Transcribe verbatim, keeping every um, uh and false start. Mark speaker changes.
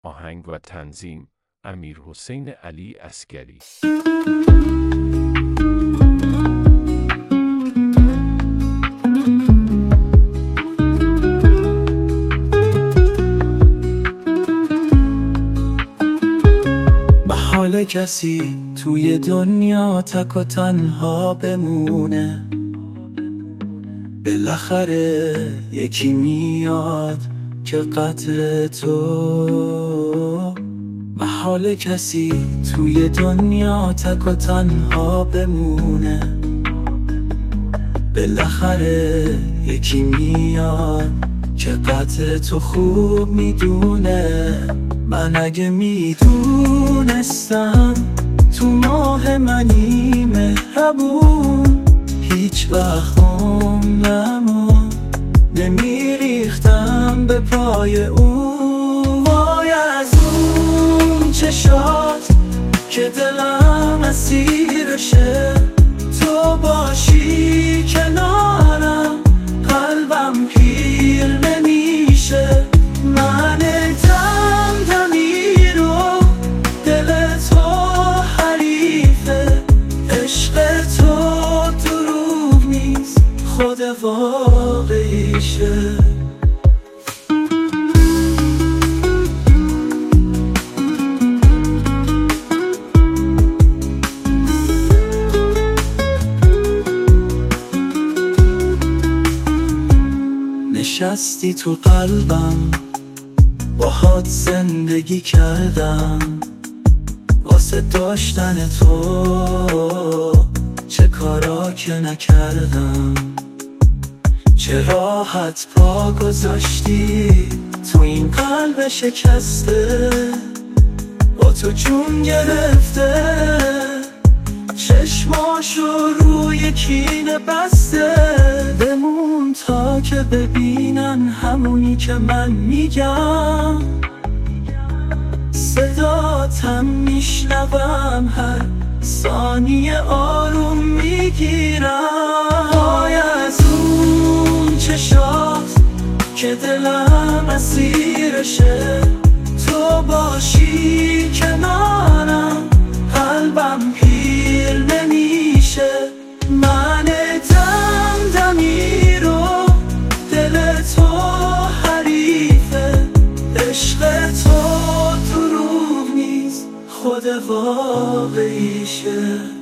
Speaker 1: آهنگ و تنظیم امیرحسین علی عسگری.
Speaker 2: محال کسی توی دنیا تک و تنها بمونه، بالاخره یکی میاد که قدر تو. محال کسی توی دنیا تک و تنها بمونه، بالاخره یکی میاد که قدر تو خوب میدونه. من اگه میدونستم تو ماه منی مهربون، هیچ وقت عمرمو نمیریختم به پای اون. وای از اون چشات که دلم اسیرشه، تو باشی کنارم قلبم پیر نمیشه. من دم دمی رو دل تو حریفه، عشق تو دروغ نیست خود واقعیشه. نشستی تو قلبم، باهات زندگی کردم، واسه داشتن تو چه کارا که نکردم. چه راحت پا گذاشتی تو این قلب شکسته، با تو جون گرفته، چشماشو روی کینه بسته. بمون تا که ببینن همونی که من میگم، صداتم میشنوم هر ثانیه آروم میگیرم. وای از اون چشات که دلم اسیرشه، تو باشی کنارم قلبم پیر نمیشه. من دم دمی رو دل تو حریفه، عشق تو دروغ نیست خود واقعیشه.